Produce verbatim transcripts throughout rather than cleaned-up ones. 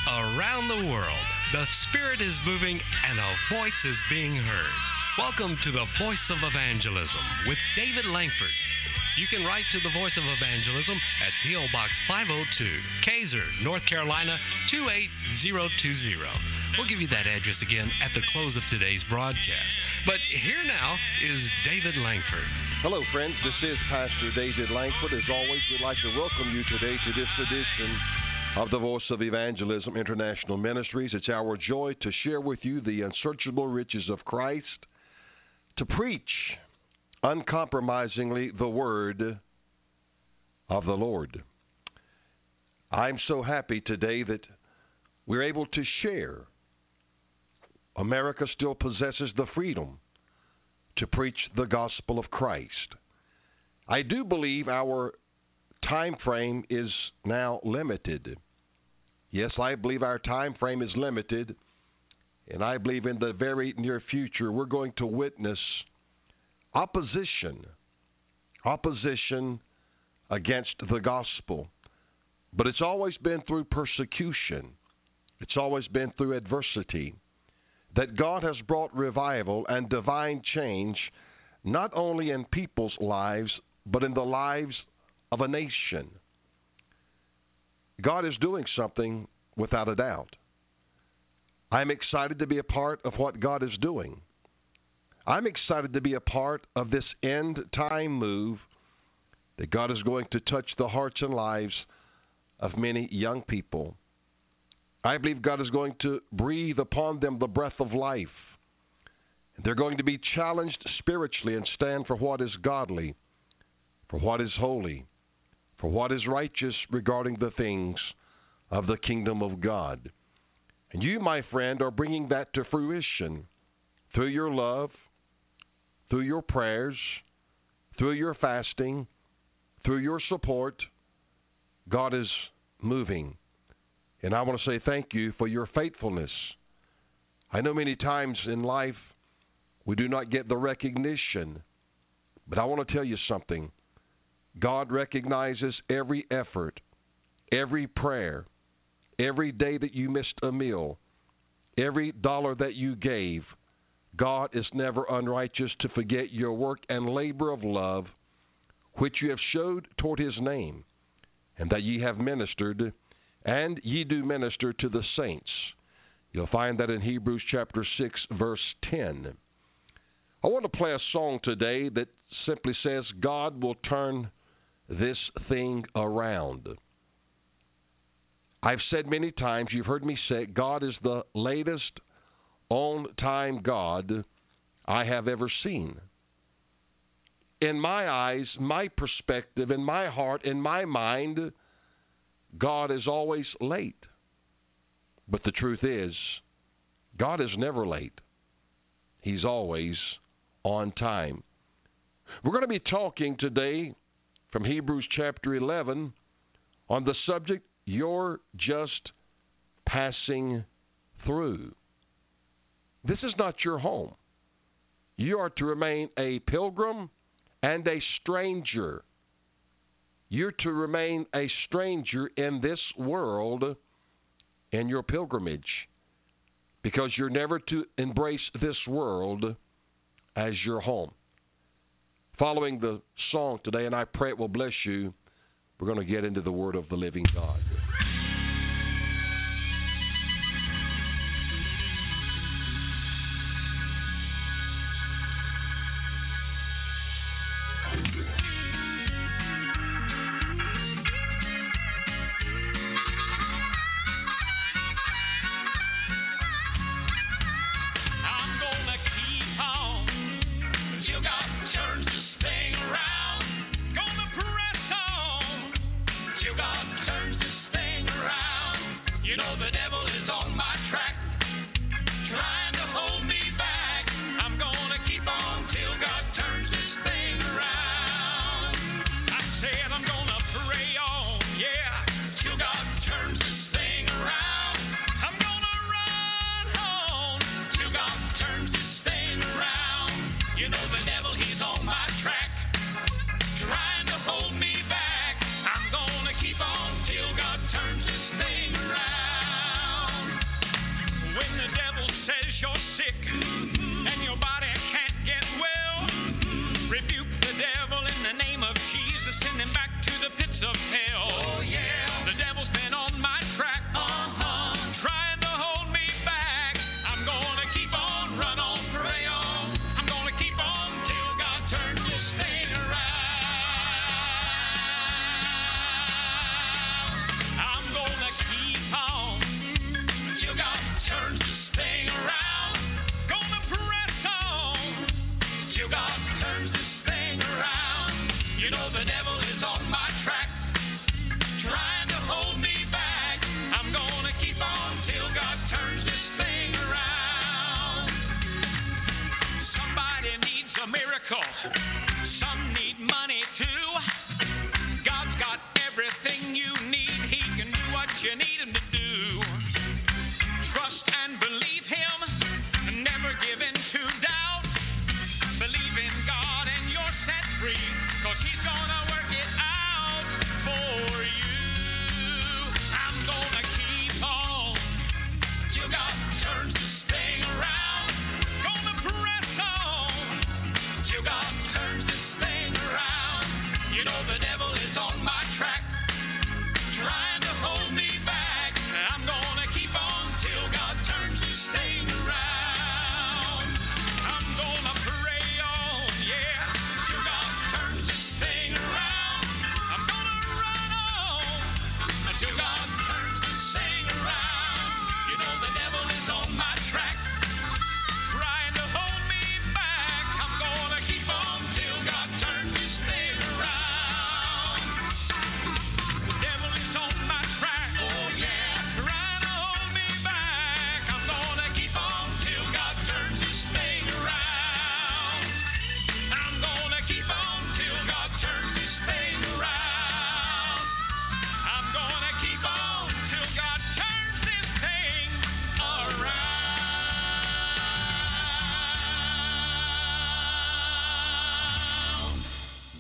Around the world, the Spirit is moving and a voice is being heard. Welcome to the Voice of Evangelism with David Langford. You can write to the Voice of Evangelism at P O. Box five oh two, Kaiser, North Carolina, two eight zero two zero. We'll give you that address again at the close of today's broadcast. But here now is David Langford. Hello, friends. This is Pastor David Langford. As always, we'd like to welcome you today to this edition of the Voice of Evangelism International Ministries. It's our joy to share with you the unsearchable riches of Christ, to preach uncompromisingly the word of the Lord. I'm so happy today that we're able to share. America still possesses the freedom to preach the gospel of Christ. I do believe our time frame is now limited. Yes, I believe our time frame is limited, and I believe in the very near future we're going to witness opposition, opposition against the gospel. But it's always been through persecution. It's always been through adversity that God has brought revival and divine change, not only in people's lives, but in the lives of a nation. God is doing something without a doubt. I'm excited to be a part of what God is doing. I'm excited to be a part of this end time move that God is going to touch the hearts and lives of many young people. I believe God is going to breathe upon them the breath of life. They're going to be challenged spiritually and stand for what is godly, for what is holy, for what is righteous regarding the things of the kingdom of God. And you, my friend, are bringing that to fruition through your love, through your prayers, through your fasting, through your support. God is moving. And I want to say thank you for your faithfulness. I know many times in life we do not get the recognition, but I want to tell you something. God recognizes every effort, every prayer, every day that you missed a meal, every dollar that you gave. God is never unrighteous to forget your work and labor of love, which you have showed toward his name, and that ye have ministered, and ye do minister to the saints. You'll find that in Hebrews chapter six, verse ten. I want to play a song today that simply says, God will turn this thing around. I've said many times, you've heard me say, God is the latest on-time God I have ever seen. In my eyes, my perspective, in my heart, in my mind, God is always late. But the truth is, God is never late. He's always on time. We're going to be talking today from Hebrews chapter eleven on the subject, you're just passing through. This is not your home. You are to remain a pilgrim and a stranger. You're to remain a stranger in this world in your pilgrimage, because you're never to embrace this world as your home. Following the song today, and I pray it will bless you, we're going to get into the Word of the living God. Turns this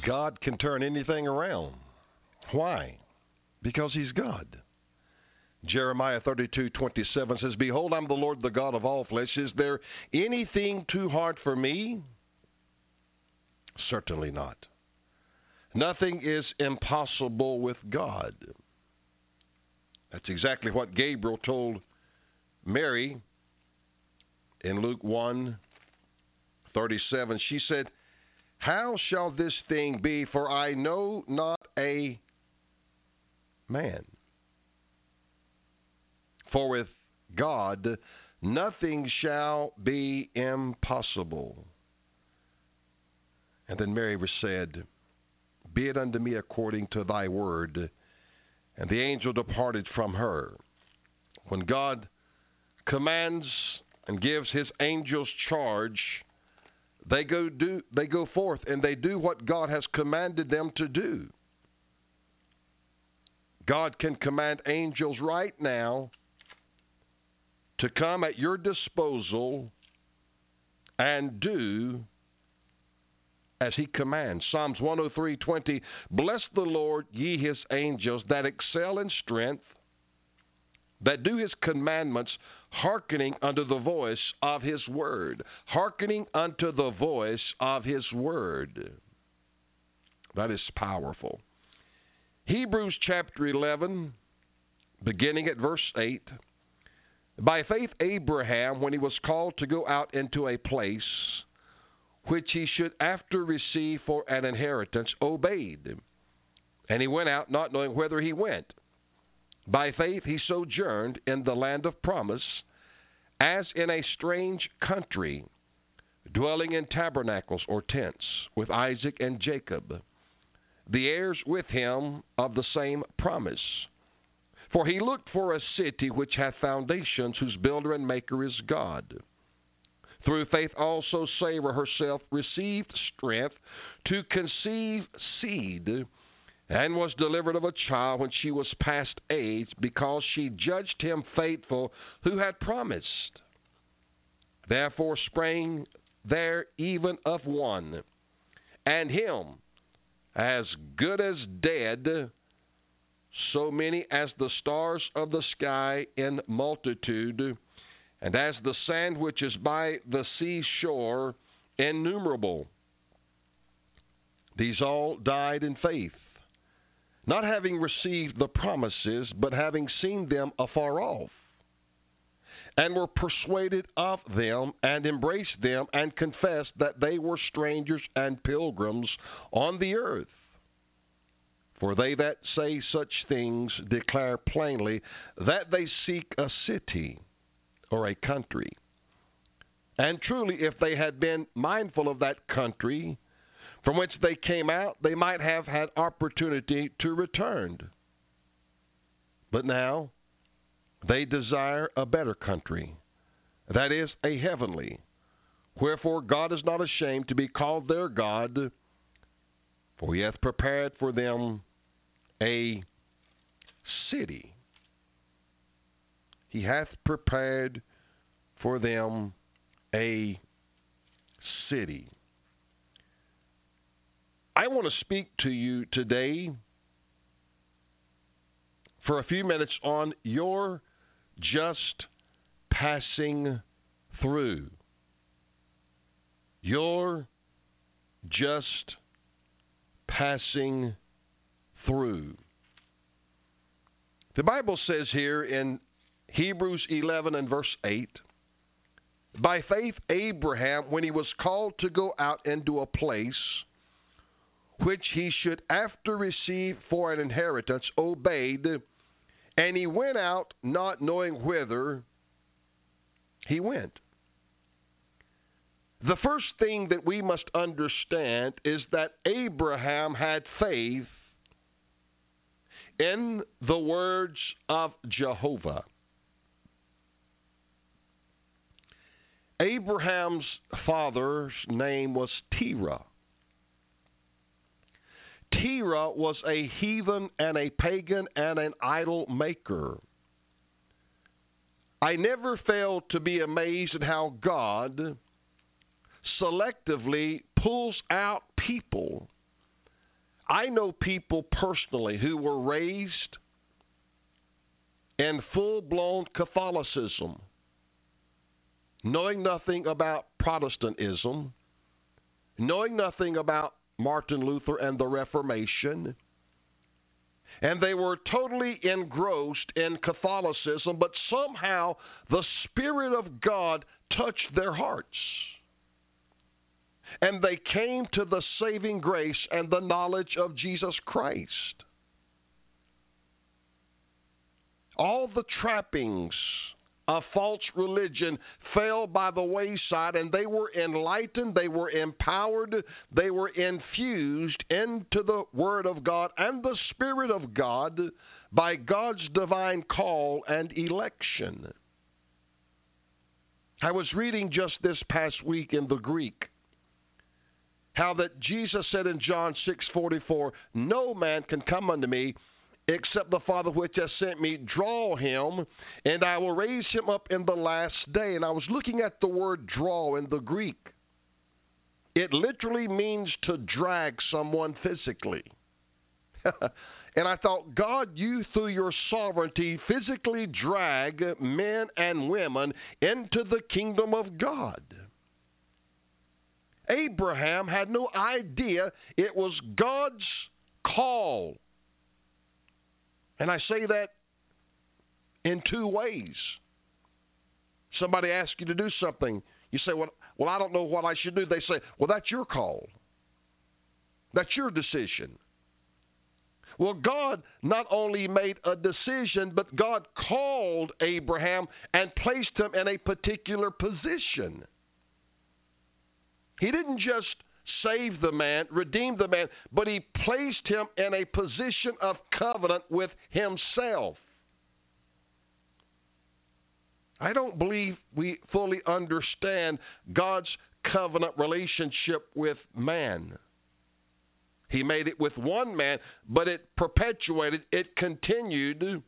God can turn anything around. Why? Because He's God. Jeremiah thirty-two twenty-seven says, Behold, I'm the Lord, the God of all flesh. Is there anything too hard for me? Certainly not. Nothing is impossible with God. That's exactly what Gabriel told Mary in Luke one thirty-seven. She said, How shall this thing be, for I know not a man? For with God nothing shall be impossible. And then Mary said, Be it unto me according to thy word. And the angel departed from her. When God commands and gives his angels charge, they go do they go forth and they do what God has commanded them to do. God can command angels right now to come at your disposal and do as he commands. Psalms one oh three twenty, Bless the Lord, ye his angels, that excel in strength, that do his commandments, hearkening unto the voice of his word. Hearkening unto the voice of his word. That is powerful. Hebrews chapter eleven, beginning at verse eight. By faith Abraham, when he was called to go out into a place which he should after receive for an inheritance, obeyed. And he went out not knowing whither he went. By faith he sojourned in the land of promise, as in a strange country, dwelling in tabernacles or tents with Isaac and Jacob, the heirs with him of the same promise. For he looked for a city which hath foundations, whose builder and maker is God. Through faith also Sarah herself received strength to conceive seed, and was delivered of a child when she was past age, because she judged him faithful who had promised. Therefore sprang there even of one, and him as good as dead, so many as the stars of the sky in multitude, and as the sand which is by the seashore, innumerable. These all died in faith, not having received the promises, but having seen them afar off, and were persuaded of them, and embraced them, and confessed that they were strangers and pilgrims on the earth. For they that say such things declare plainly that they seek a city or a country. And truly, if they had been mindful of that country from which they came out, they might have had opportunity to return. But now they desire a better country, that is, a heavenly. Wherefore God is not ashamed to be called their God, for he hath prepared for them a city. He hath prepared for them a city. I want to speak to you today for a few minutes on your just passing through. Your just passing through. The Bible says here in Hebrews eleven and verse eight, by faith Abraham, when he was called to go out into a place which he should after receive for an inheritance, obeyed, and he went out not knowing whither he went. The first thing that we must understand is that Abraham had faith in the words of Jehovah. Abraham's father's name was Terah. Terah was a heathen and a pagan and an idol maker. I never fail to be amazed at how God selectively pulls out people I know people personally who were raised in full-blown Catholicism, knowing nothing about Protestantism, knowing nothing about Martin Luther and the Reformation, and they were totally engrossed in Catholicism, but somehow the Spirit of God touched their hearts. And they came to the saving grace and the knowledge of Jesus Christ. All the trappings of false religion fell by the wayside, and they were enlightened, they were empowered, they were infused into the Word of God and the Spirit of God by God's divine call and election. I was reading just this past week in the Greek how that Jesus said in John six forty-four, "No man can come unto me except the Father which has sent me draw him, and I will raise him up in the last day." And I was looking at the word draw in the Greek. It literally means to drag someone physically. And I thought, God, you through your sovereignty physically drag men and women into the kingdom of God. Abraham had no idea it was God's call. And I say that in two ways. Somebody asks you to do something. You say, well, well, I don't know what I should do. They say, well, that's your call. That's your decision. Well, God not only made a decision, but God called Abraham and placed him in a particular position. He didn't just save the man, redeem the man, but he placed him in a position of covenant with himself. I don't believe we fully understand God's covenant relationship with man. He made it with one man, but it perpetuated, it continued,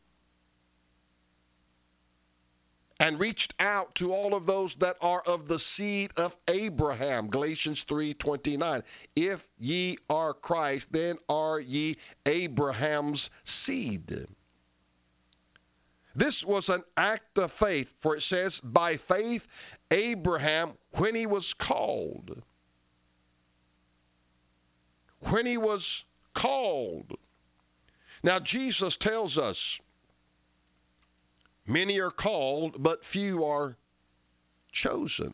and reached out to all of those that are of the seed of Abraham. Galatians three twenty-nine. If ye are Christ, then are ye Abraham's seed. This was an act of faith, for it says, by faith Abraham, when he was called, when he was called. Now Jesus tells us, many are called, but few are chosen.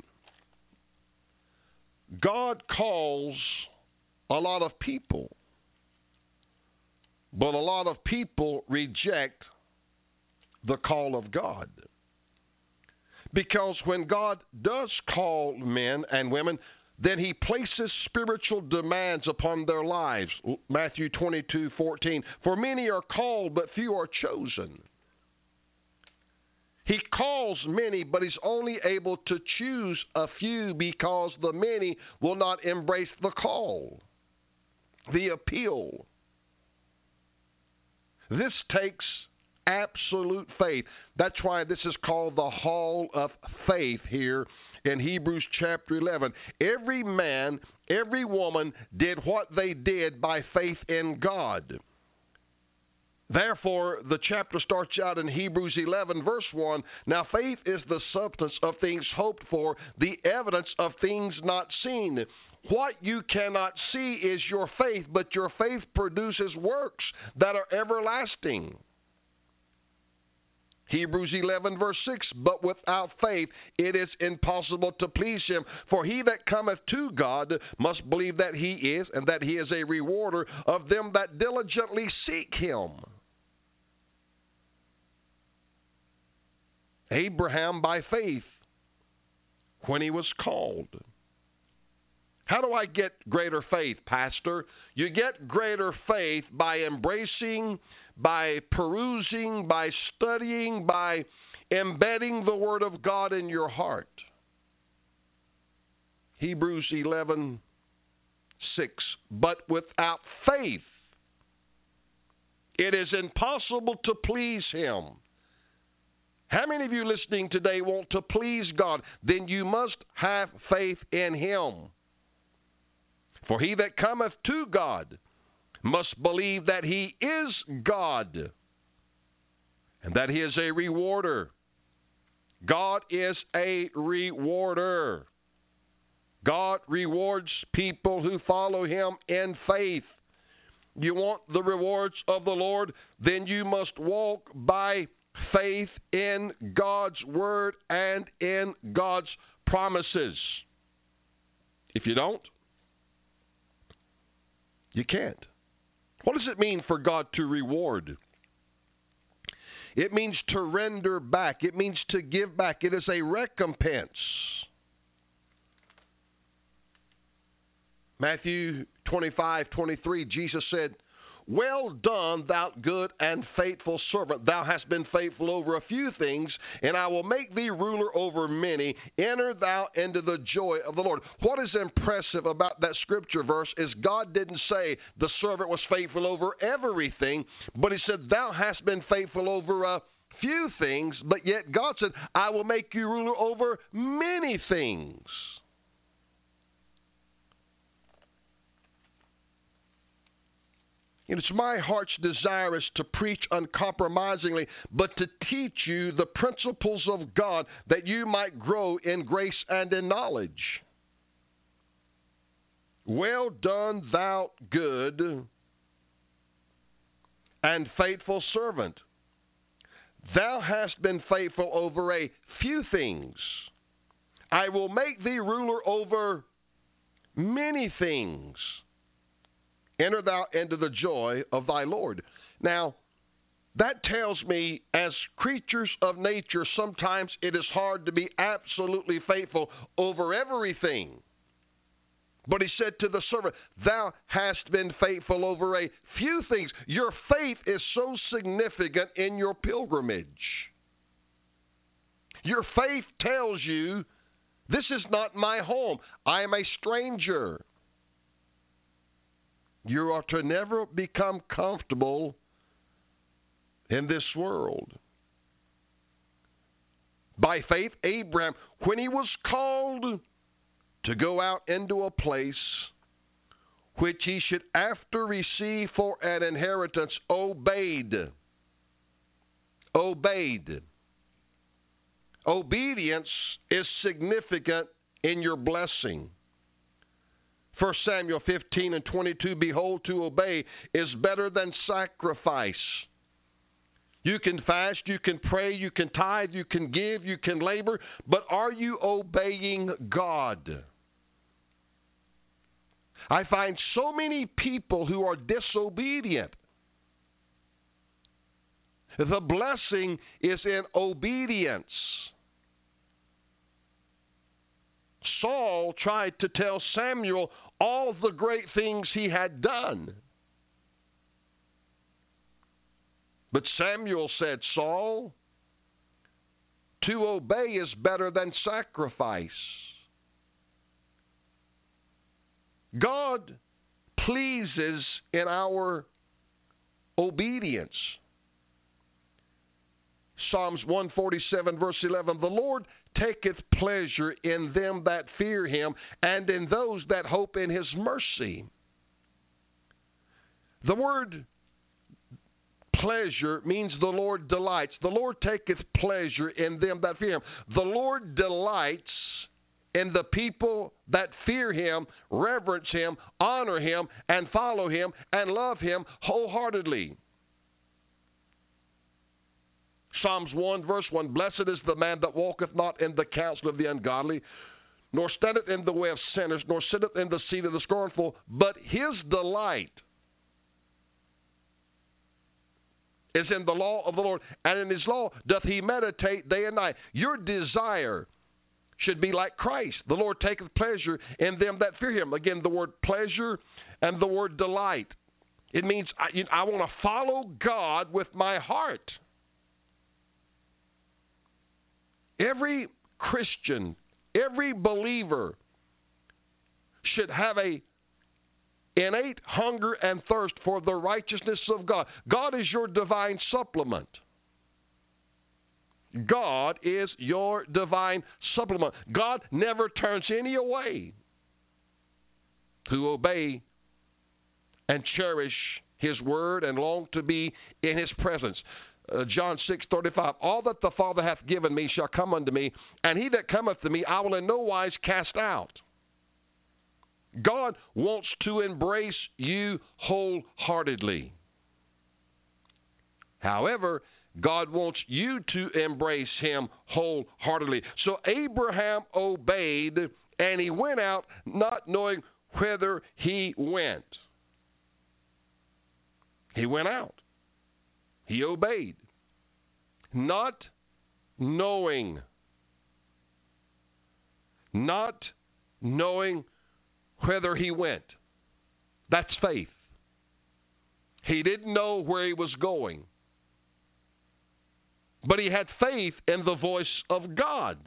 God calls a lot of people, but a lot of people reject the call of God. Because when God does call men and women, then he places spiritual demands upon their lives. Matthew twenty-two fourteen. For many are called, but few are chosen. He calls many, but he's only able to choose a few because the many will not embrace the call, the appeal. This takes absolute faith. That's why this is called the Hall of Faith here in Hebrews chapter eleven. Every man, every woman did what they did by faith in God. Therefore, the chapter starts out in Hebrews eleven, verse one. Now, faith is the substance of things hoped for, the evidence of things not seen. What you cannot see is your faith, but your faith produces works that are everlasting. Hebrews eleven, verse six, but without faith it is impossible to please him. For he that cometh to God must believe that he is, and that he is a rewarder of them that diligently seek him. Abraham by faith, when he was called. How do I get greater faith, Pastor? You get greater faith by embracing, by perusing, by studying, by embedding the Word of God in your heart. Hebrews eleven six. But without faith, it is impossible to please him. How many of you listening today want to please God? Then you must have faith in him. For he that cometh to God must believe that He is God and that He is a rewarder. God is a rewarder. God rewards people who follow Him in faith. You want the rewards of the Lord? Then you must walk by faith in God's Word and in God's promises. If you don't, you can't. What does it mean for God to reward? It means to render back. It means to give back. It is a recompense. Matthew twenty-five twenty-three, Jesus said, "Well done, thou good and faithful servant. Thou hast been faithful over a few things, and I will make thee ruler over many. Enter thou into the joy of the Lord." What is impressive about that scripture verse is God didn't say the servant was faithful over everything, but He said, "Thou hast been faithful over a few things," but yet God said, "I will make you ruler over many things." And it's my heart's desire is to preach uncompromisingly, but to teach you the principles of God that you might grow in grace and in knowledge. Well done, thou good and faithful servant. Thou hast been faithful over a few things. I will make thee ruler over many things. Enter thou into the joy of thy Lord. Now, that tells me as creatures of nature, sometimes it is hard to be absolutely faithful over everything. But He said to the servant, "Thou hast been faithful over a few things." Your faith is so significant in your pilgrimage. Your faith tells you, this is not my home. I am a stranger. You are to never become comfortable in this world. By faith, Abraham, when he was called to go out into a place which he should after receive for an inheritance, obeyed. Obeyed. Obedience is significant in your blessing. First Samuel fifteen and twenty-two, "Behold, to obey is better than sacrifice." You can fast, you can pray, you can tithe, you can give, you can labor, but are you obeying God? I find so many people who are disobedient. The blessing is in obedience. Saul tried to tell Samuel all the great things he had done. But Samuel said, "Saul, to obey is better than sacrifice." God pleases in our obedience. Psalms one forty-seven, verse eleven, "The Lord taketh pleasure in them that fear Him, and in those that hope in His mercy." The word pleasure means the Lord delights. The Lord taketh pleasure in them that fear Him. The Lord delights in the people that fear Him, reverence Him, honor Him, and follow Him, and love Him wholeheartedly. Psalms one, verse one, "Blessed is the man that walketh not in the counsel of the ungodly, nor standeth in the way of sinners, nor sitteth in the seat of the scornful, but his delight is in the law of the Lord, and in His law doth he meditate day and night." Your desire should be like Christ. "The Lord taketh pleasure in them that fear Him." Again, the word pleasure and the word delight. It means I, you know, I want to follow God with my heart. Every Christian, every believer should have a innate hunger and thirst for the righteousness of God. God is your divine supplement. God is your divine supplement. God never turns any away who obey and cherish his word and long to be in his presence. Uh, John six thirty-five, all that the Father hath given me shall come unto me, and he that cometh to me I will in no wise cast out. God wants to embrace you wholeheartedly. However, God wants you to embrace him wholeheartedly. So Abraham obeyed, and he went out not knowing whither he went. He went out. He obeyed, not knowing, not knowing whither he went. That's faith. He didn't know where he was going, but he had faith in the voice of God.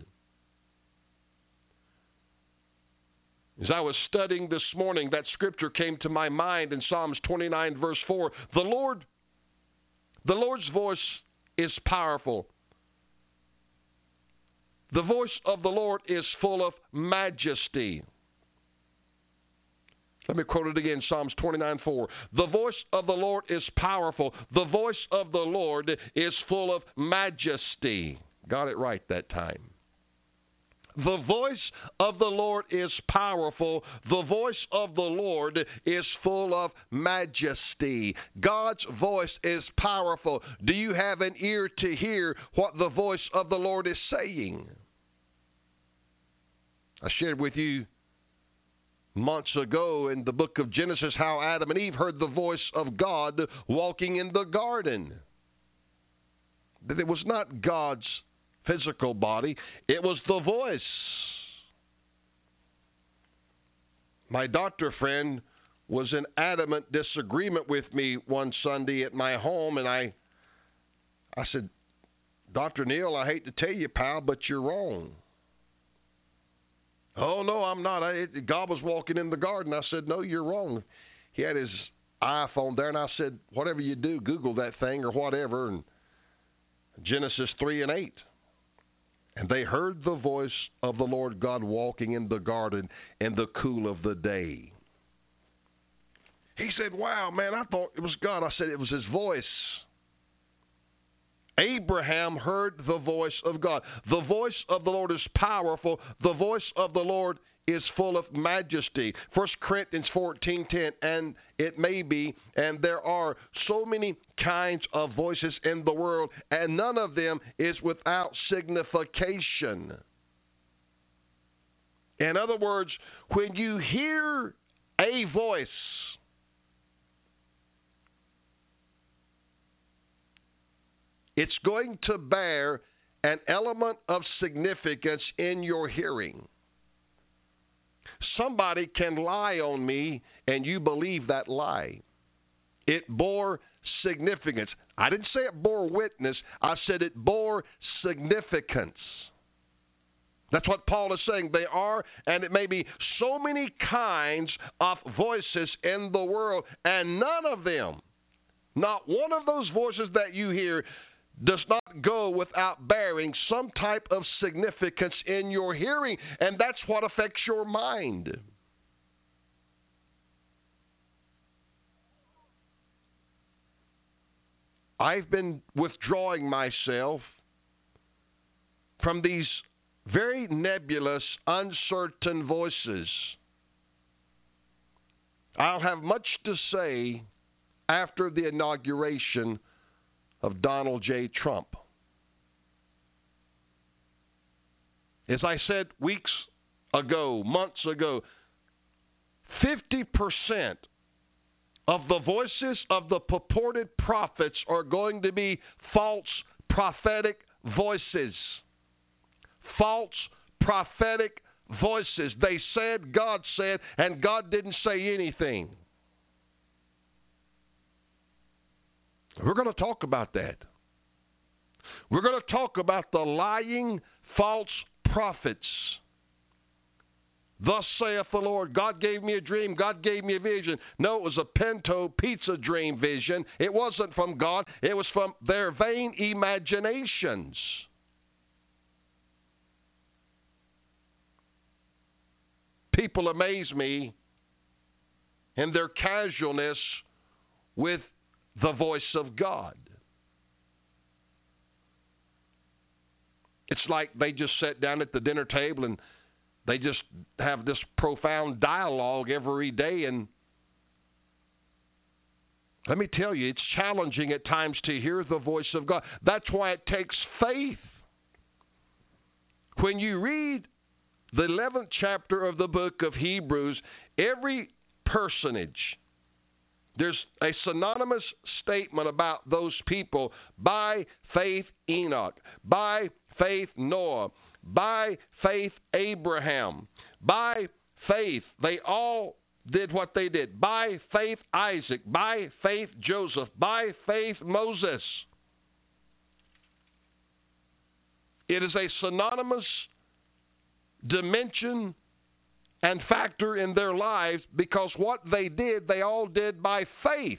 As I was studying this morning, that scripture came to my mind in Psalms twenty-nine, verse four. The Lord The Lord's voice is powerful. The voice of the Lord is full of majesty. Let me quote it again, Psalms twenty-nine, four. The voice of the Lord is powerful. The voice of the Lord is full of majesty. Got it right that time. The voice of the Lord is powerful. The voice of the Lord is full of majesty. God's voice is powerful. Do you have an ear to hear what the voice of the Lord is saying? I shared with you months ago in the book of Genesis how Adam and Eve heard the voice of God walking in the garden. That it was not God's physical body, it was the voice. My doctor friend was in adamant disagreement with me one Sunday at my home, and I I said, Doctor Neil, I hate to tell you, pal, but you're wrong. Oh, no, I'm not. I, God was walking in the garden. I said, no, you're wrong. He had his iPhone there, and I said, whatever you do, Google that thing or whatever, and Genesis three and eight. And they heard the voice of the Lord God walking in the garden in the cool of the day. He said, wow, man, I thought it was God. I said, it was his voice. Abraham heard the voice of God. The voice of the Lord is powerful. The voice of the Lord is full of majesty. First Corinthians fourteen ten, and it may be, and there are so many kinds of voices in the world, and none of them is without signification. In other words, when you hear a voice, it's going to bear an element of significance in your hearing. Somebody can lie on me, and you believe that lie. It bore significance. I didn't say it bore witness. I said it bore significance. That's what Paul is saying. They are, and it may be so many kinds of voices in the world, and none of them, not one of those voices that you hear, does not go without bearing some type of significance in your hearing, and that's what affects your mind. I've been withdrawing myself from these very nebulous, uncertain voices. I'll have much to say after the inauguration of Donald J. Trump. As I said weeks ago, months ago, fifty percent of the voices of the purported prophets are going to be false prophetic voices. False prophetic voices. They said, God said, and God didn't say anything. We're going to talk about that. We're going to talk about the lying false prophets. Thus saith the Lord, God gave me a dream, God gave me a vision. No, it was a Pinto pizza dream vision. It wasn't from God. It was from their vain imaginations. People amaze me and their casualness with the voice of God. It's like they just sat down at the dinner table and they just have this profound dialogue every day. And let me tell you, it's challenging at times to hear the voice of God. That's why it takes faith. When you read the eleventh chapter of the book of Hebrews, every personage, there's a synonymous statement about those people. By faith, Enoch. By faith, Noah. By faith, Abraham. By faith, they all did what they did. By faith, Isaac. By faith, Joseph. By faith, Moses. It is a synonymous dimension and factor in their lives because what they did, they all did by faith.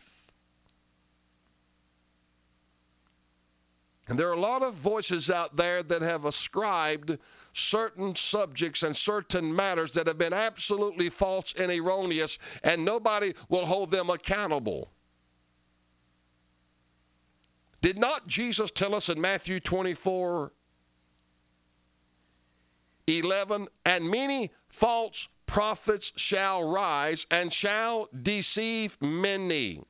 And there are a lot of voices out there that have ascribed certain subjects and certain matters that have been absolutely false and erroneous, and nobody will hold them accountable. Did not Jesus tell us in Matthew twenty-four eleven, and many false prophets shall rise and shall deceive many?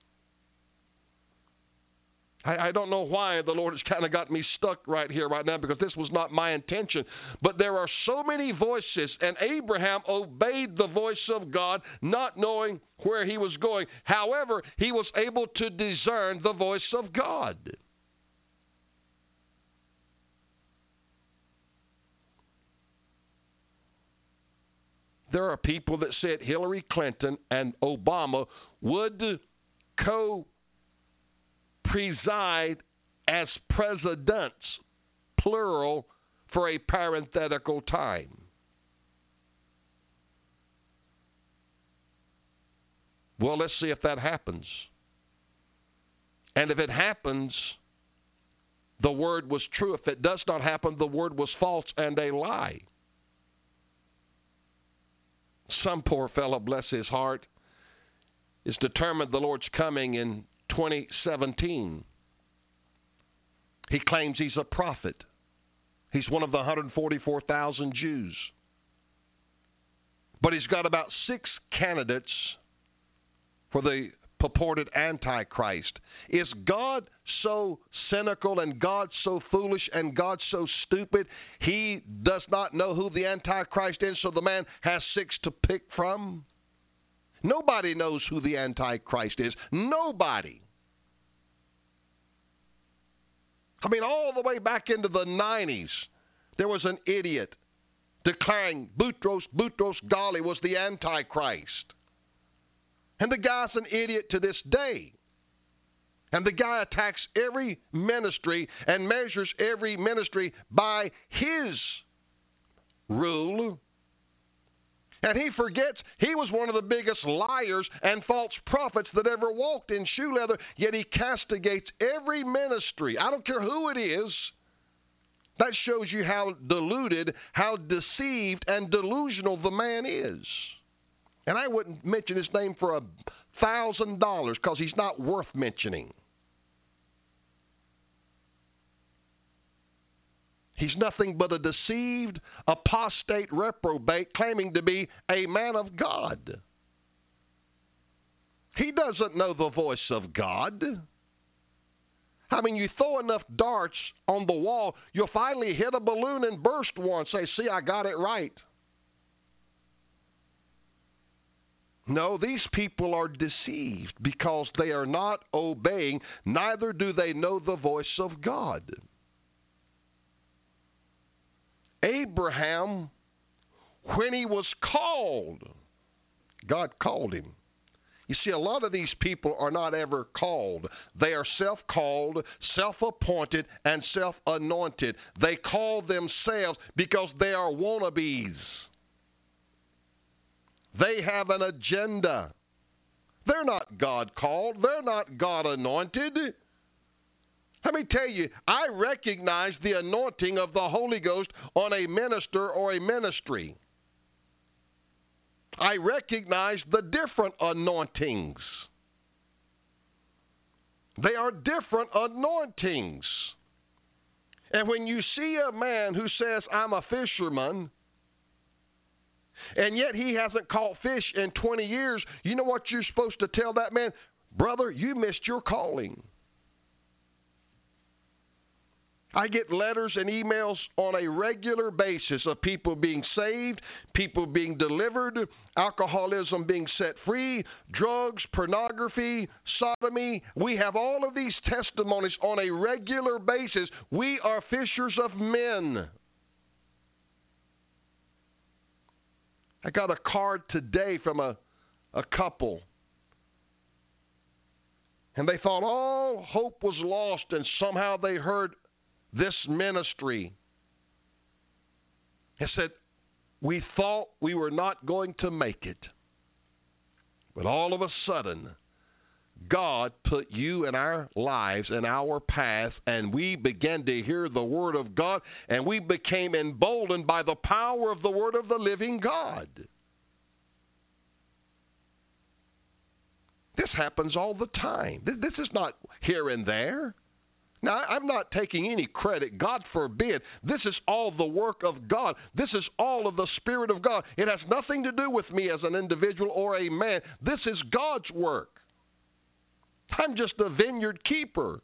I, I don't know why the Lord has kind of got me stuck right here, right now, because this was not my intention. But there are so many voices, and Abraham obeyed the voice of God, not knowing where he was going. However, he was able to discern the voice of God. There are people that said Hillary Clinton and Obama would co-preside as presidents, plural, for a parenthetical time. Well, let's see if that happens. And if it happens, the word was true. If it does not happen, the word was false and a lie. Some poor fellow, bless his heart, is determined the Lord's coming in twenty seventeen. He claims he's a prophet. He's one of the one hundred forty-four thousand Jews. But he's got about six candidates for the purported Antichrist. Is God so cynical and God so foolish and God so stupid he does not know who the Antichrist is, so the man has six to pick from? Nobody knows who the Antichrist is. Nobody. I mean, all the way back into the nineties, there was an idiot declaring Boutros Boutros Ghali was the Antichrist. And the guy's an idiot to this day. And the guy attacks every ministry and measures every ministry by his rule. And he forgets he was one of the biggest liars and false prophets that ever walked in shoe leather, yet he castigates every ministry. I don't care who it is. That shows you how deluded, how deceived and delusional the man is. And I wouldn't mention his name for a thousand dollars because he's not worth mentioning. He's nothing but a deceived, apostate reprobate claiming to be a man of God. He doesn't know the voice of God. I mean, you throw enough darts on the wall, you'll finally hit a balloon and burst one. Say, see, I got it right. No, these people are deceived because they are not obeying, neither do they know the voice of God. Abraham, when he was called, God called him. You see, a lot of these people are not ever called. They are self-called, self-appointed, and self-anointed. They call themselves because they are wannabes. They have an agenda. They're not God-called. They're not God-anointed. Let me tell you, I recognize the anointing of the Holy Ghost on a minister or a ministry. I recognize the different anointings. They are different anointings. And when you see a man who says, I'm a fisherman, and yet he hasn't caught fish in twenty years, you know what you're supposed to tell that man? Brother, you missed your calling. I get letters and emails on a regular basis of people being saved, people being delivered, alcoholism being set free, drugs, pornography, sodomy. We have all of these testimonies on a regular basis. We are fishers of men. I got a card today from a, a couple. And they thought all hope was lost, and somehow they heard this ministry. It said, we thought we were not going to make it. But all of a sudden, God put you in our lives, in our path, and we began to hear the Word of God, and we became emboldened by the power of the Word of the living God. This happens all the time. This is not here and there. Now, I'm not taking any credit. God forbid. This is all the work of God. This is all of the Spirit of God. It has nothing to do with me as an individual or a man. This is God's work. I'm just a vineyard keeper.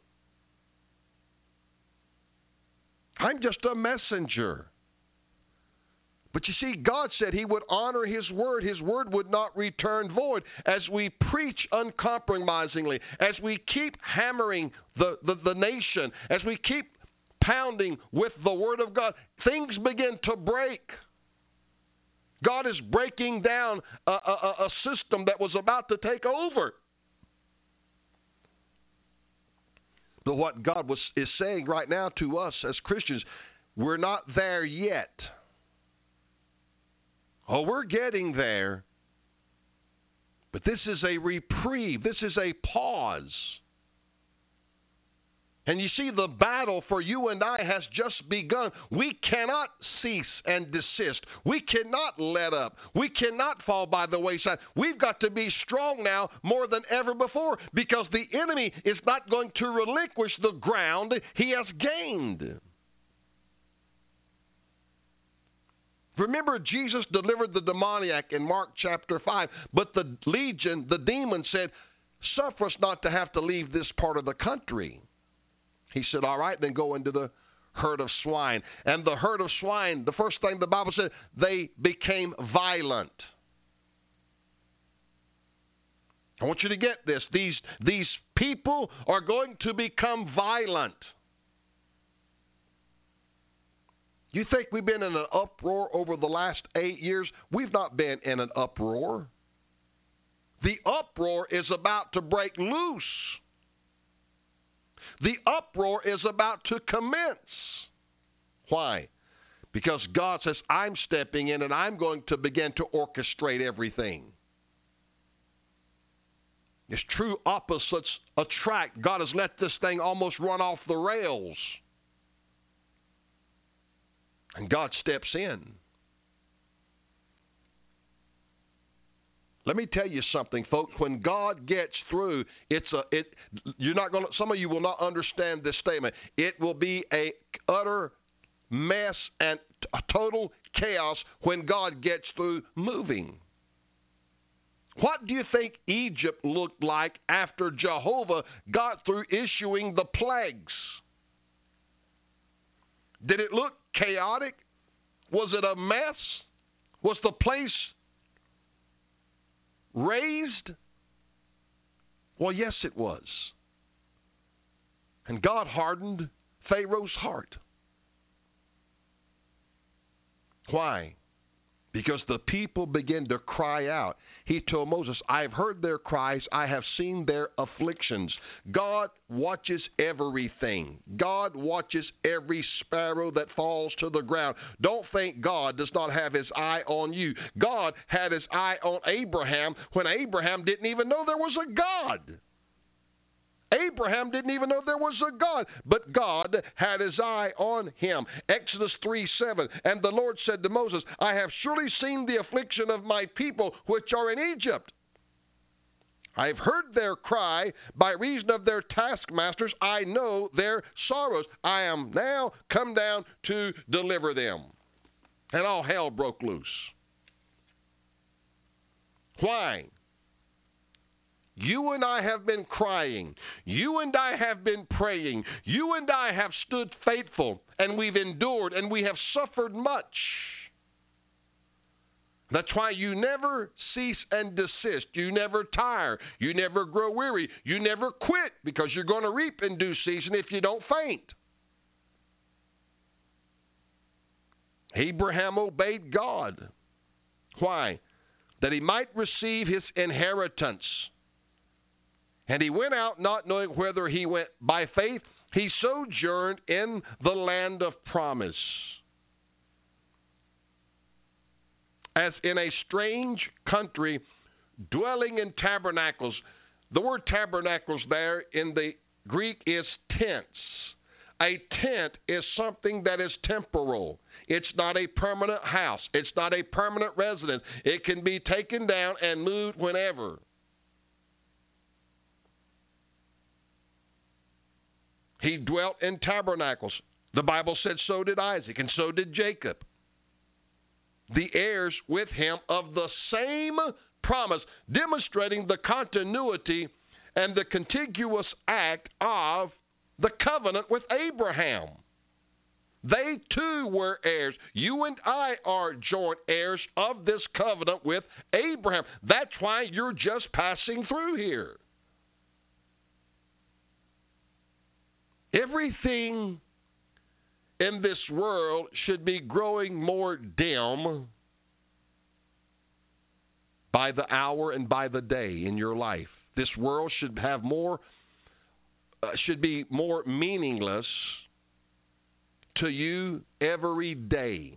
I'm just a messenger. But you see, God said He would honor His word. His word would not return void. As we preach uncompromisingly, as we keep hammering the, the, the nation, as we keep pounding with the word of God, things begin to break. God is breaking down a, a, a system that was about to take over. But what God was, is saying right now to us as Christians, we're not there yet. Oh, we're getting there. But this is a reprieve. This is a pause. And you see, the battle for you and I has just begun. We cannot cease and desist. We cannot let up. We cannot fall by the wayside. We've got to be strong now more than ever before, because the enemy is not going to relinquish the ground he has gained. Remember, Jesus delivered the demoniac in Mark chapter five, but the legion, the demon, said, suffer us not to have to leave this part of the country. He said, all right, then go into the herd of swine. And the herd of swine, the first thing the Bible said, they became violent. I want you to get this. These, these people are going to become violent. You think we've been in an uproar over the last eight years? We've not been in an uproar. The uproar is about to break loose. The uproar is about to commence. Why? Because God says, I'm stepping in and I'm going to begin to orchestrate everything. It's true opposites attract. God has let this thing almost run off the rails. And God steps in. Let me tell you something, folks. When God gets through, it's a it. You're not going to. Some of you will not understand this statement. It will be a utter mess and a total chaos when God gets through moving. What do you think Egypt looked like after Jehovah got through issuing the plagues? Did it look chaotic? Was it a mess? Was the place raised? Well, yes, it was. And God hardened Pharaoh's heart. Why? Because the people began to cry out. He told Moses, I have heard their cries. I have seen their afflictions. God watches everything. God watches every sparrow that falls to the ground. Don't think God does not have his eye on you. God had his eye on Abraham when Abraham didn't even know there was a God. Abraham didn't even know there was a God, but God had his eye on him. Exodus three seven, and the Lord said to Moses, I have surely seen the affliction of my people which are in Egypt. I have heard their cry by reason of their taskmasters. I know their sorrows. I am now come down to deliver them. And all hell broke loose. Why? You and I have been crying. You and I have been praying. You and I have stood faithful, and we've endured, and we have suffered much. That's why you never cease and desist. You never tire. You never grow weary. You never quit, because you're going to reap in due season if you don't faint. Abraham obeyed God. Why? That he might receive his inheritance. And he went out not knowing whether he went by faith. He sojourned in the land of promise, as in a strange country, dwelling in tabernacles. The word tabernacles there in the Greek is tents. A tent is something that is temporal. It's not a permanent house. It's not a permanent residence. It can be taken down and moved whenever. He dwelt in tabernacles. The Bible said so did Isaac, and so did Jacob. The heirs with him of the same promise, demonstrating the continuity and the contiguous act of the covenant with Abraham. They too were heirs. You and I are joint heirs of this covenant with Abraham. That's why you're just passing through here. Everything in this world should be growing more dim by the hour and by the day in your life. This world should have more, uh, should be more meaningless to you every day.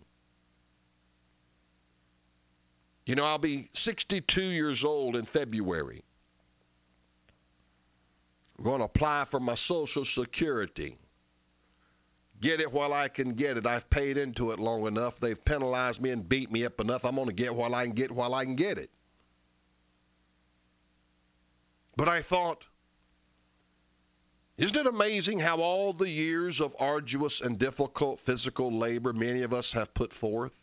You know, I'll be sixty-two years old in February. I'm going to apply for my Social Security. Get it while I can get it. I've paid into it long enough. They've penalized me and beat me up enough. I'm going to get while I can get while I can get it. But I thought, isn't it amazing how all the years of arduous and difficult physical labor many of us have put forth?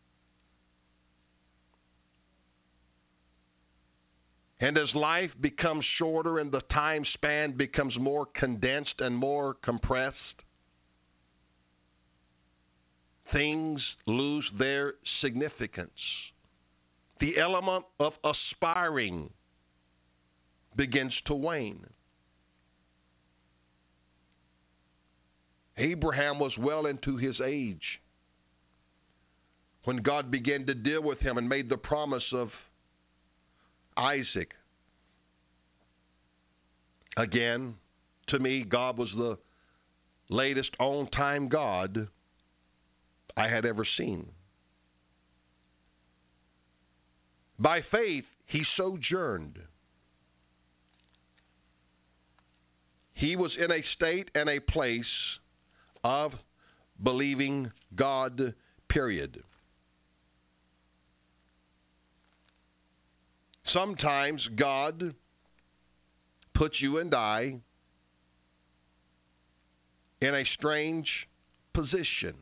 And as life becomes shorter and the time span becomes more condensed and more compressed, things lose their significance. The element of aspiring begins to wane. Abraham was well into his age when God began to deal with him and made the promise of Isaac. Again, to me, God was the latest on-time God I had ever seen. By faith, he sojourned. He was in a state and a place of believing God, period. Sometimes God puts you and I in a strange position.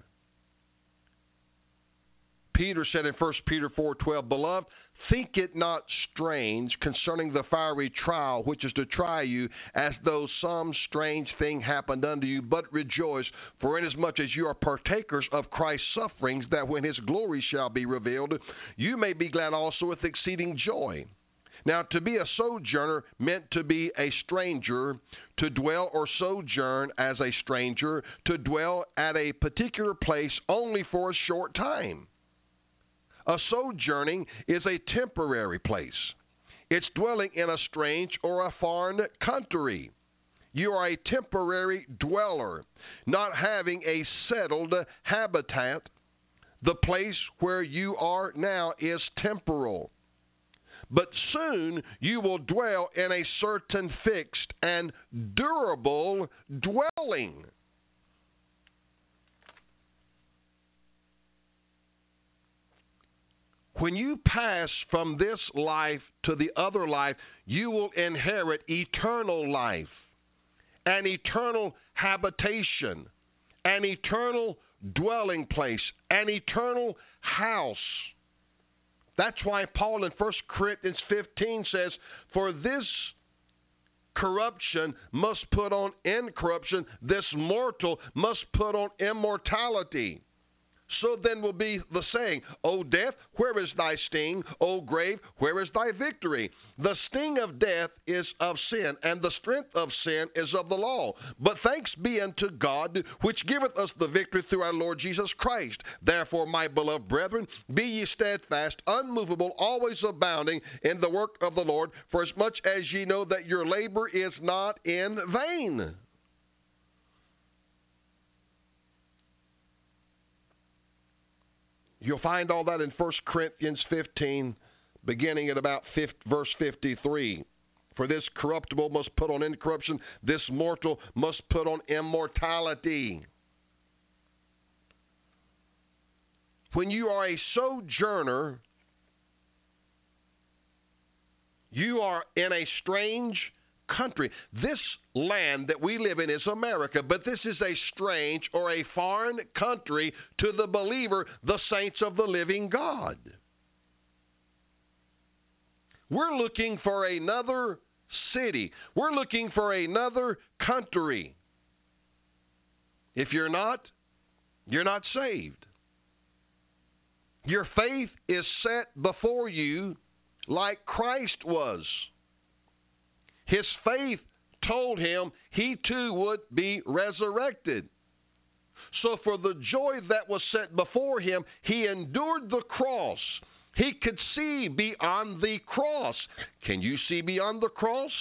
Peter said in First Peter four twelve, Beloved, think it not strange concerning the fiery trial which is to try you, as though some strange thing happened unto you, but rejoice, for inasmuch as you are partakers of Christ's sufferings, that when his glory shall be revealed, you may be glad also with exceeding joy. Now, to be a sojourner meant to be a stranger, to dwell or sojourn as a stranger, to dwell at a particular place only for a short time. A sojourning is a temporary place. It's dwelling in a strange or a foreign country. You are a temporary dweller, not having a settled habitat. The place where you are now is temporal. but soon you will dwell in a certain fixed and durable dwelling. When you pass from this life to the other life, you will inherit eternal life, an eternal habitation, an eternal dwelling place, an eternal house. That's why Paul in First Corinthians fifteen says, for this corruption must put on incorruption, this mortal must put on immortality. So then will be the saying, O death, where is thy sting? O grave, where is thy victory? The sting of death is of sin, and the strength of sin is of the law. But thanks be unto God, which giveth us the victory through our Lord Jesus Christ. Therefore, my beloved brethren, be ye steadfast, unmovable, always abounding in the work of the Lord, for as much as ye know that your labor is not in vain. You'll find all that in First Corinthians fifteen, beginning at about verse fifty-three. For this corruptible must put on incorruption, this mortal must put on immortality. When you are a sojourner, you are in a strange country. This land that we live in is America, but this is a strange or a foreign country to the believer, the saints of the living God. We're looking for another city. We're looking for another country. If you're not, you're not saved. Your faith is set before you like Christ was. His faith told him he too would be resurrected. So for the joy that was set before him, he endured the cross. He could see beyond the cross. Can you see beyond the cross?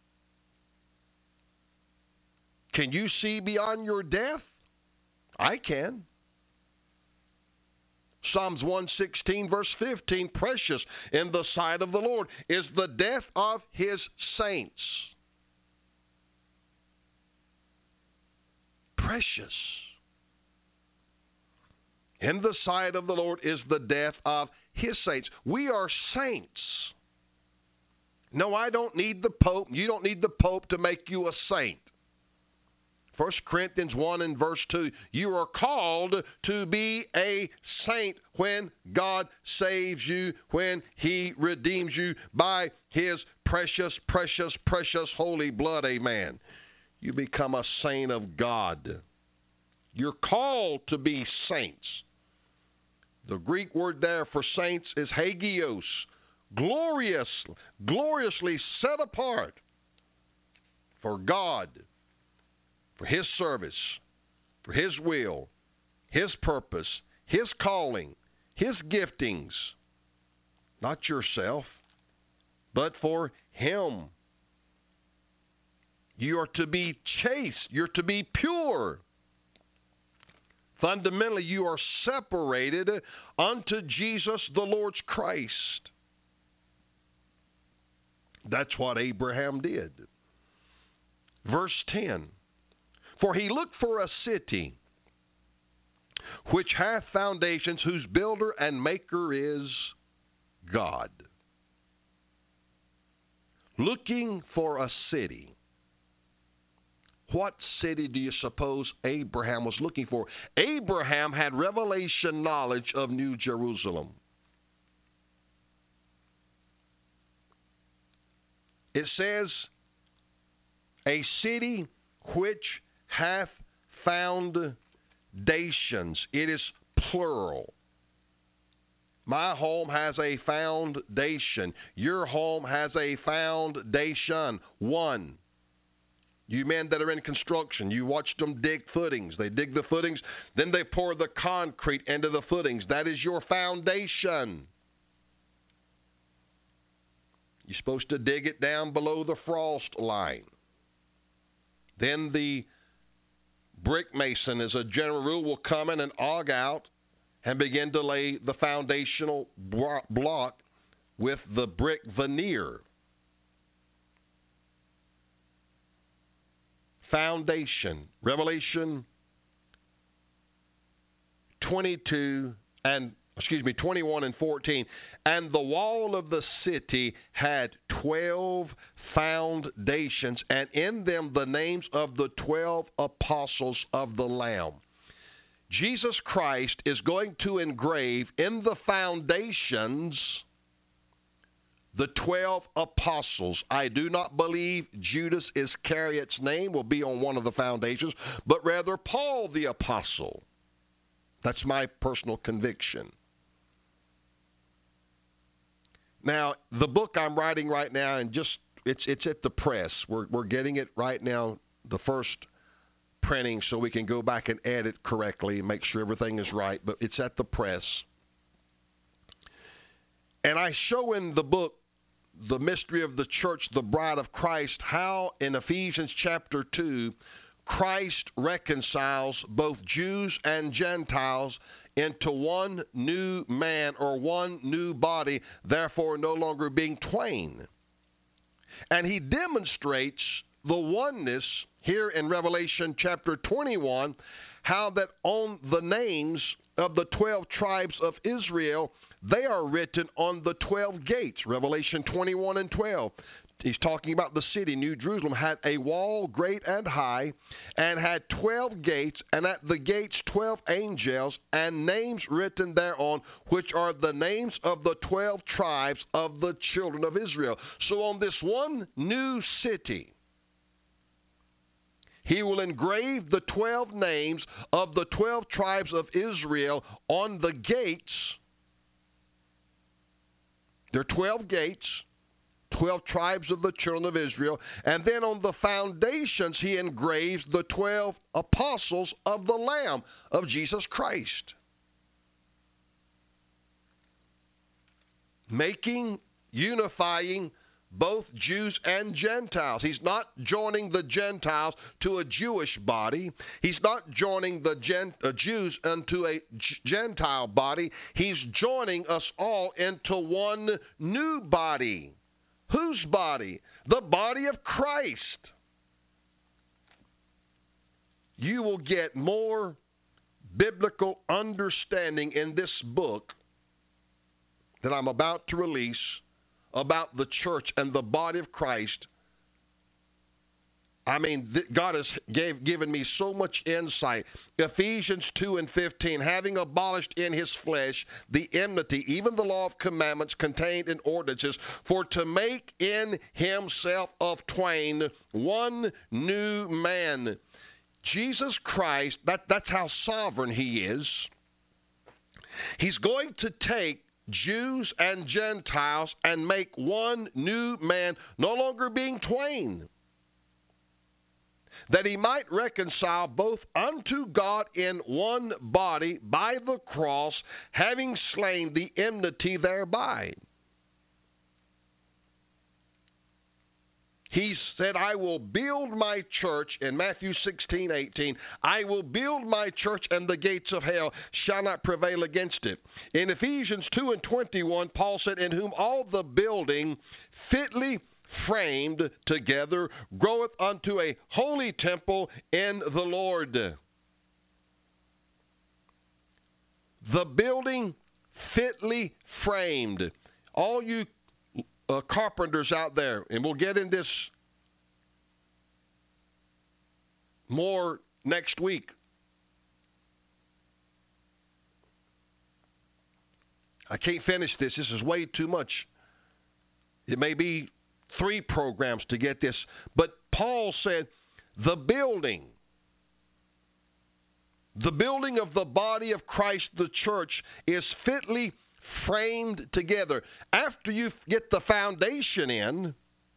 Can you see beyond your death? I can. Psalms one sixteen, verse fifteen, precious in the sight of the Lord is the death of his saints. Precious. In the sight of the Lord is the death of his saints. We are saints. No, I don't need the Pope. You don't need the Pope to make you a saint. First Corinthians one and verse two, you are called to be a saint when God saves you, when he redeems you by his precious, precious, precious holy blood. Amen. You become a saint of God. You're called to be saints. The Greek word there for saints is hagios, glorious, gloriously set apart for God, for his service, for his will, his purpose, his calling, his giftings. Not yourself, but for him. You are to be chaste. You're to be pure. Fundamentally, you are separated unto Jesus the Lord's Christ. That's what Abraham did. Verse ten. For he looked for a city which hath foundations, whose builder and maker is God. Looking for a city. What city do you suppose Abraham was looking for? Abraham had revelation knowledge of New Jerusalem. It says, a city which hath foundations. It is plural. My home has a foundation. Your home has a foundation. One. You men that are in construction, you watched them dig footings. They dig the footings, then they pour the concrete into the footings. That is your foundation. You're supposed to dig it down below the frost line. Then the brick mason, as a general rule, will come in and aug out and begin to lay the foundational block with the brick veneer. Foundation. Revelation twenty-two and excuse me, twenty-one and fourteen. And the wall of the city had twelve foundations, and in them the names of the twelve apostles of the Lamb. Jesus Christ is going to engrave in the foundations the twelve apostles. I do not believe Judas Iscariot's name will be on one of the foundations, but rather Paul the apostle. That's my personal conviction. Now, the book I'm writing right now, and just it's it's at the press. We're we're getting it right now, the first printing, so we can go back and edit correctly and make sure everything is right. But it's at the press, and I show in the book The Mystery of the Church, the Bride of Christ, how in Ephesians chapter two, Christ reconciles both Jews and Gentiles into one new man or one new body, therefore no longer being twain. And he demonstrates the oneness here in Revelation chapter twenty-one, how that on the names of the twelve tribes of Israel, they are written on the twelve gates. Revelation twenty-one and twelve. He's talking about the city, New Jerusalem, had a wall great and high, and had twelve gates, and at the gates twelve angels, and names written thereon, which are the names of the twelve tribes of the children of Israel. So on this one new city, he will engrave the twelve names of the twelve tribes of Israel on the gates. There are twelve gates, twelve tribes of the children of Israel, and then on the foundations he engraves the twelve apostles of the Lamb of Jesus Christ, making, unifying both Jews and Gentiles. He's not joining the Gentiles to a Jewish body. He's not joining the Gen- uh, Jews into a G- Gentile body. He's joining us all into one new body. Whose body? The body of Christ. You will get more biblical understanding in this book that I'm about to release about the church and the body of Christ. I mean, th- God has gave, given me so much insight. Ephesians two and fifteen, having abolished in his flesh the enmity, even the law of commandments contained in ordinances, for to make in himself of twain one new man. Jesus Christ, that, that's how sovereign he is. He's going to take Jews and Gentiles and make one new man, no longer being twain, that he might reconcile both unto God in one body by the cross, having slain the enmity thereby. He said, I will build my church, in Matthew sixteen, eighteen, I will build my church, and the gates of hell shall not prevail against it. In Ephesians two and twenty-one, Paul said, in whom all the building fitly framed together groweth unto a holy temple in the Lord. The building fitly framed. All you uh, carpenters out there, and we'll get in this more next week. I can't finish this. This is way too much. It may be three programs to get this. But Paul said, the building, the building of the body of Christ, the church, is fitly framed together. After you get the foundation in,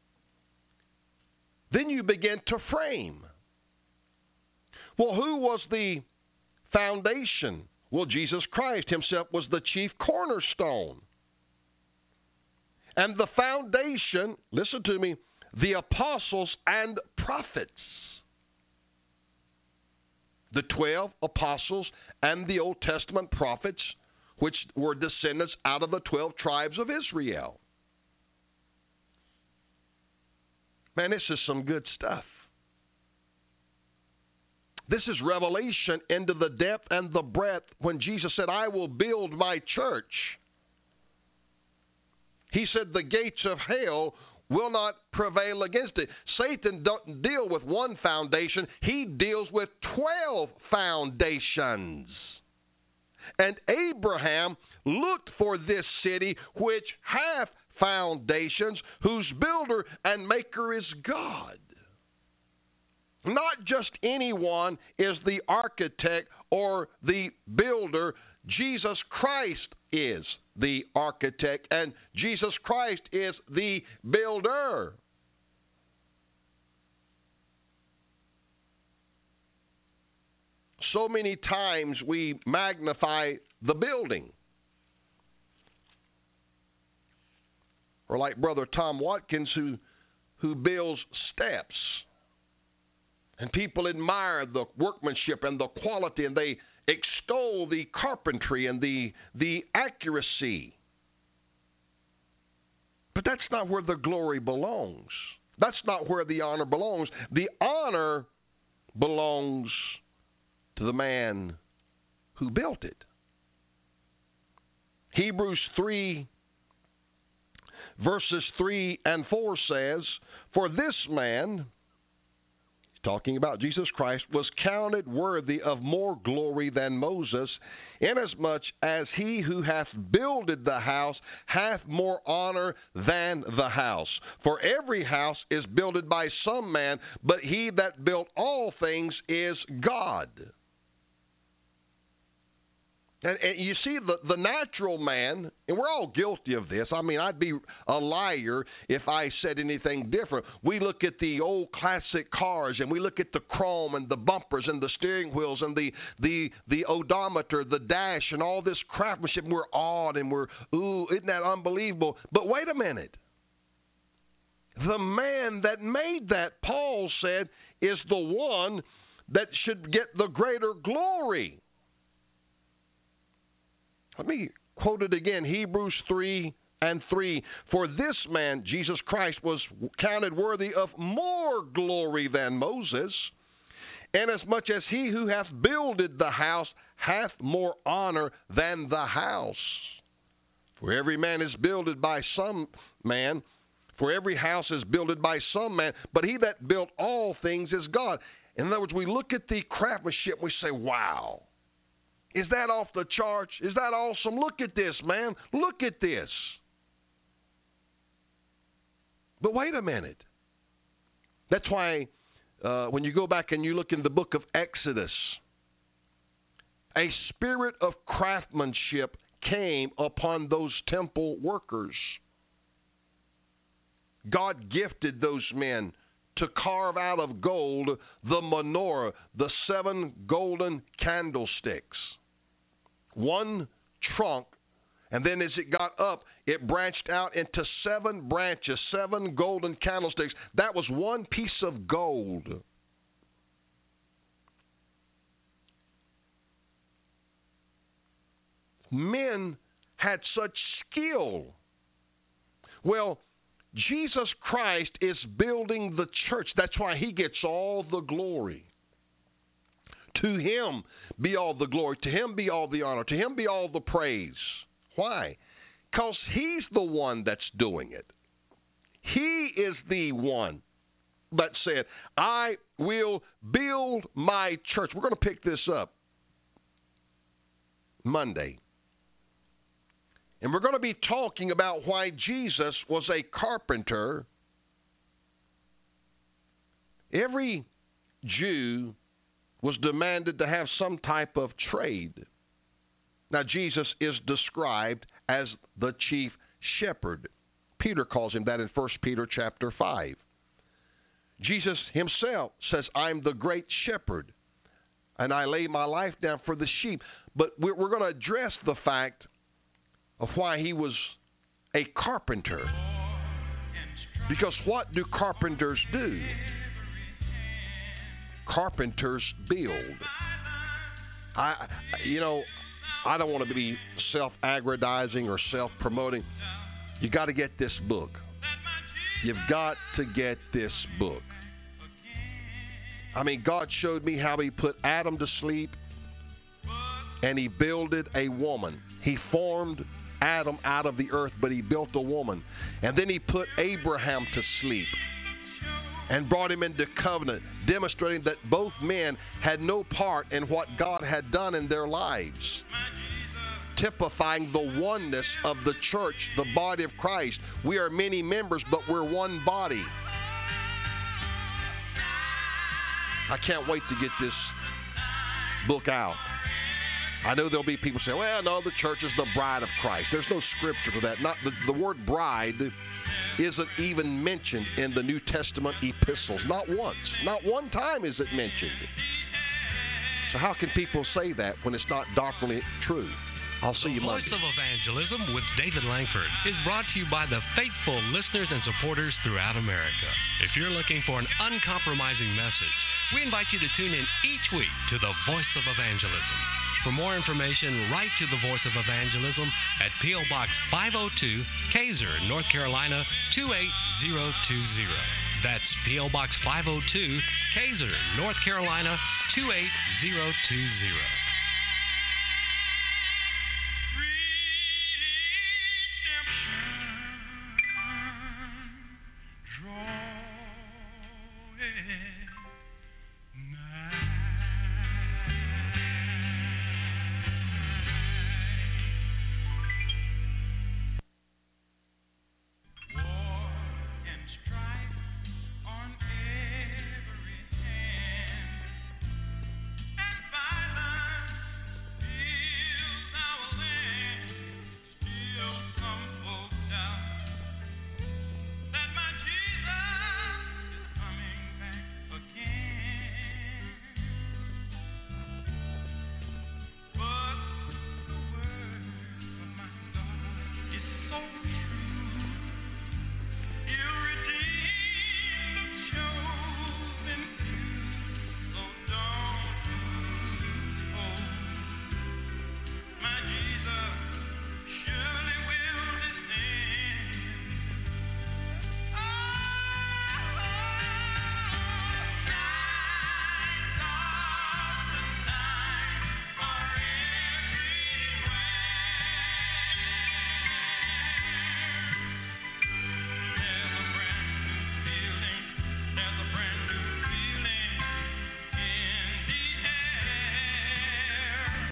then you begin to frame. Well, who was the foundation? Well, Jesus Christ himself was the chief cornerstone. And the foundation, listen to me, the apostles and prophets. The twelve apostles and the Old Testament prophets, which were descendants out of the twelve tribes of Israel. Man, this is some good stuff. This is revelation into the depth and the breadth when Jesus said, I will build my church. He said the gates of hell will not prevail against it. Satan doesn't deal with one foundation. He deals with twelve foundations. And Abraham looked for this city which hath foundations, whose builder and maker is God. Not just anyone is the architect or the builder. Jesus Christ is the architect, and Jesus Christ is the builder. So many times we magnify the building. Or like Brother Tom Watkins, who, who builds steps. And people admire the workmanship and the quality, and they extol the carpentry and the, the accuracy. But that's not where the glory belongs. That's not where the honor belongs. The honor belongs to the man who built it. Hebrews three, verses three and four says, for this man, talking about Jesus Christ, was counted worthy of more glory than Moses, inasmuch as he who hath builded the house hath more honor than the house. For every house is builded by some man, but he that built all things is God. And, and you see, the, the natural man, and we're all guilty of this. I mean, I'd be a liar if I said anything different. We look at the old classic cars, and we look at the chrome and the bumpers and the steering wheels and the the, the odometer, the dash, and all this craftsmanship. And we're awed, and we're, ooh, isn't that unbelievable? But wait a minute. The man that made that, Paul said, is the one that should get the greater glory. Let me quote it again, Hebrews three and three. For this man, Jesus Christ, was counted worthy of more glory than Moses, inasmuch as he who hath builded the house hath more honor than the house. For every man is builded by some man, for every house is builded by some man, but he that built all things is God. In other words, we look at the craftsmanship and we say, wow. Is that off the charts? Is that awesome? Look at this, man. Look at this. But wait a minute. That's why uh, when you go back and you look in the book of Exodus, a spirit of craftsmanship came upon those temple workers. God gifted those men to carve out of gold the menorah, the seven golden candlesticks. One trunk, and then as it got up, it branched out into seven branches, seven golden candlesticks. That was one piece of gold. Men had such skill. Well, Jesus Christ is building the church. That's why he gets all the glory. To him be all the glory. To him be all the honor. To him be all the praise. Why? Because he's the one that's doing it. He is the one that said, I will build my church. We're going to pick this up Monday. And we're going to be talking about why Jesus was a carpenter. Every Jew was demanded to have some type of trade. Now, Jesus is described as the chief shepherd. Peter calls him that in First Peter chapter five. Jesus himself says, I'm the great shepherd, and I lay my life down for the sheep. But we're going to address the fact of why he was a carpenter. Because what do carpenters do? Carpenters build. I, you know, I don't want to be self-aggrandizing or self-promoting. You got to get this book. You've got to get this book. I mean, God showed me how he put Adam to sleep and he builded a woman. He formed Adam out of the earth, but he built a woman. And then he put Abraham to sleep and brought him into covenant, demonstrating that both men had no part in what God had done in their lives, typifying the oneness of the church, the body of Christ. We are many members, but we're one body. I can't wait to get this book out. I know there'll be people saying, well, no, the church is the bride of Christ. There's no scripture for that. Not the, the word bride isn't even mentioned in the New Testament epistles. Not once. Not one time is it mentioned. So how can people say that when it's not doctrinally true? I'll see you Monday. The Voice of Evangelism with David Langford is brought to you by the faithful listeners and supporters throughout America. If you're looking for an uncompromising message, we invite you to tune in each week to the Voice of Evangelism. For more information, write to the Voice of Evangelism at P O. Box five oh two, Kaiser, North Carolina two eight zero two zero. That's P O. Box five oh two, Kaiser, North Carolina two eight zero two zero.